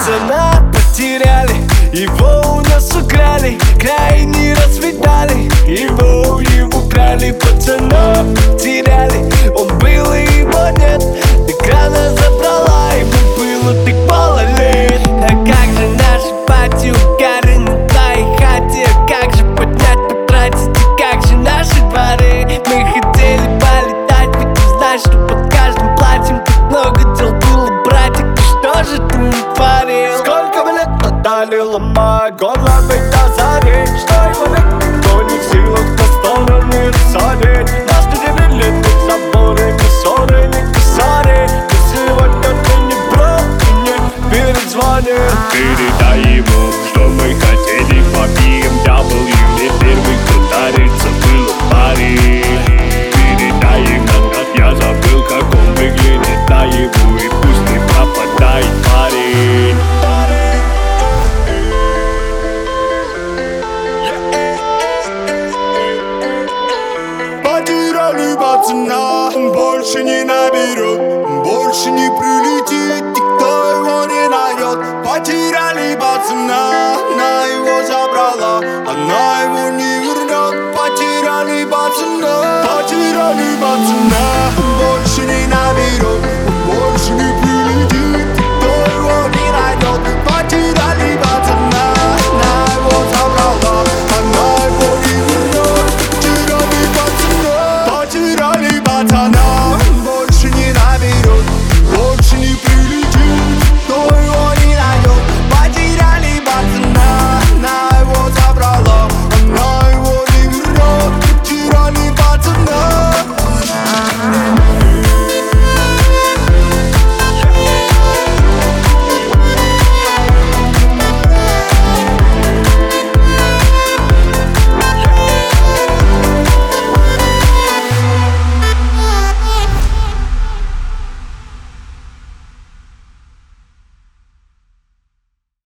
Пацана потеряли, его у нас украли, край не расцветали, его украли. Пацана потеряли, он был и его нет, экрана забрала, ему было так мало лет. А как же наши пати, угары на твоей хате? Как же поднять, потратить, и как же наши дворы? Мы хотели полетать, ведь ты знаешь, что под каждым платьем так много дел было, братик. Ты что же ты натворил? Сколько мы лет отдали, ломая горло, ведь до зари. Что его век никто не в силах на стороны рассадить. Нас не делили ни заборы, ни ссоры, ни косари. И сегодня ты не брал и не перезвонил. Передай ему, что мы хотели по BMW. Не первый, кто дарится, был в паре. Передай ему, я забыл, как он выглядит наяву, и пусть не пропадает парень. Потеряли пацана, он больше не наберет, он больше не прилетит, никто его не найдет. Потеряли пацана, она его забрала, она его не вернет. Потеряли пацана, потеряли пацана.